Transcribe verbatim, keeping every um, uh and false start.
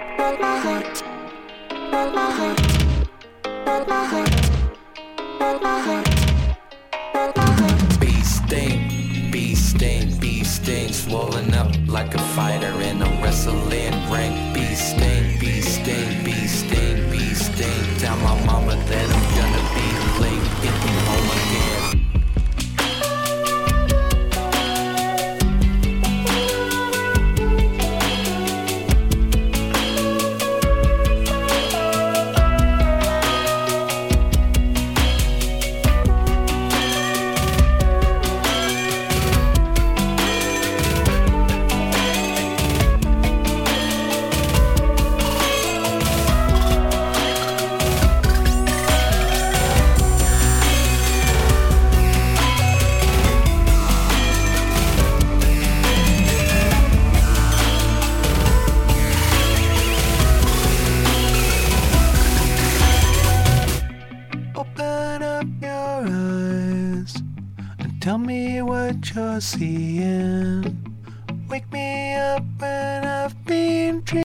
broke my heart, broke my heart, broke my heart, broke my heart, broke my heart. Bee sting, bee sting, bee sting, swollen up like a fighter in a wrestling ring. Bee sting, bee sting, bee sting, bee sting. Tell my mama that I'm gonna be late, get me home again. Open up your eyes and tell me what you're seeing. Wake me up when I've been dreaming.